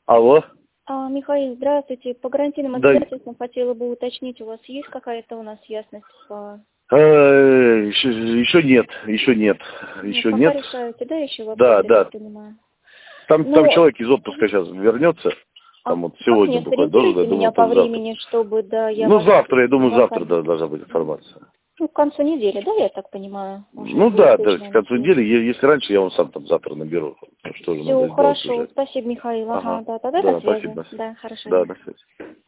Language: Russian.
Алло. Михаил, здравствуйте. По гарантийным Да. обязательствам хотела бы уточнить, у вас есть какая-то у нас ясность по... Еще нет, еще нет, еще пока нет. решаете, да, еще вопросы, Да, я да. так понимаю? Там человек из отпуска сейчас вернется. Там вот Как сегодня не буквально должен, я сориентируйте меня думаю, по завтра. времени, чтобы, да, я Ну, вас... завтра, я думаю, завтра звонками. должна быть информация. Ну, к концу недели, да, я так понимаю? Уже Ну будет да, то есть точная к концу информация. недели, если раньше, я вам сам там завтра наберу. Что же надо Все, сделать хорошо. уже. Спасибо, Михаил. Ага, Ага. да, тогда до Да, связи. спасибо. Да, хорошего Да, дня. до связи.